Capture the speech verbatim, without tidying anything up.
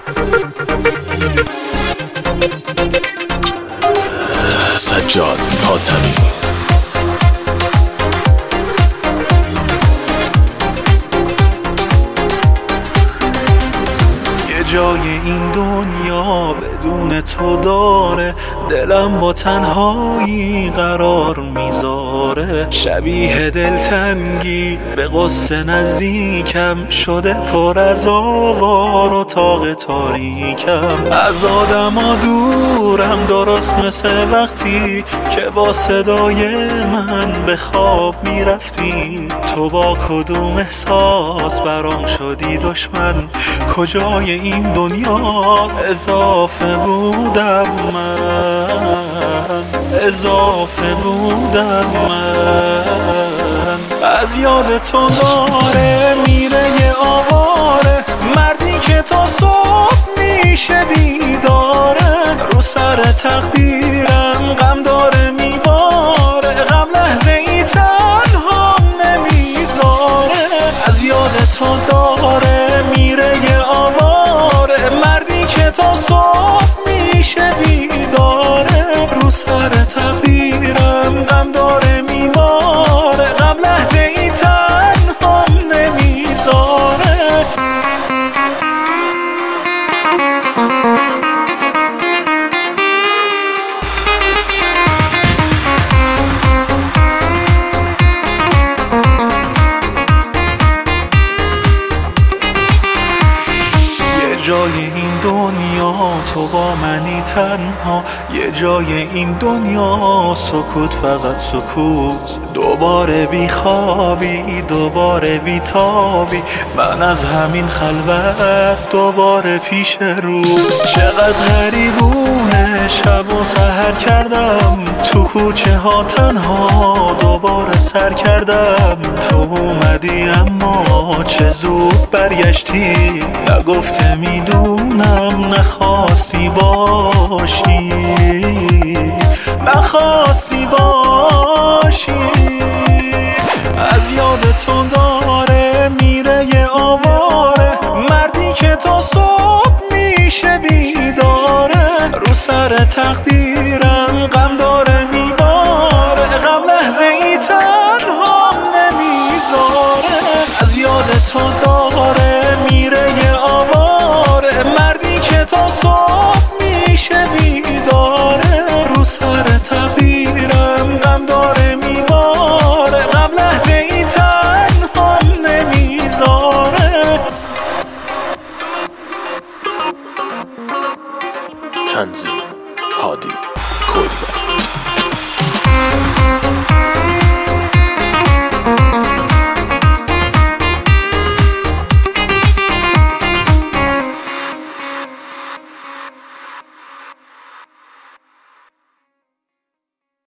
سجاد حاتمی. جای این دنیا بدون تو داره، دلم با تنهایی قرار میذاره. شبیه دلتنگی به قصه نزدیکم شده، پر از آوار و اتاق تاریکم. از آدما دورم، درست مثل وقتی که با صدای من به خواب میرفتی. تو با کدوم احساس برام شدی دشمن؟ کجای این دنیا اضافه بودم من، اضافه بودم من. از یاد تو داره میره یه آواره، مردی که تا صبح میشه بیداره. رو سر تقدیرم غم داره میباره، غم لحظه ای تنها نمیذاره. از یاد تو داره میره یه آواره، مردی که تا صبح میشه بیداره. رو سر تقدیرم غم داره میباره، غم لحظه ای تنها نمیذاره. جای این دنیا تو با منی تنها، یه جای این دنیا سکوت، فقط سکوت. دوباره بی خوابی، دوباره بی تابی، من از همین خلوت دوباره پیش رو. چقدر غریبونه شب و سحر کردم، تو کوچه ها تنها دوباره سر کردم. تو اومدی اما چه زود برگشتی، نگفته میدونم نخواستی باشی، نخواستی باشی. از یاد تو داره میره یه آواره، مردی که تا صبح میشه بیداره. رو سر تقدیرم غم داره میباره، غم لحظه ای تنها نمیذاره. از یاد تو داره میره یه آواره، مردی که تا صبح میشه بیداره. رو سر تقدیرم غم داره میباره، غم لحظه ای تنها نمیذاره. تنظیم هادی کلبر.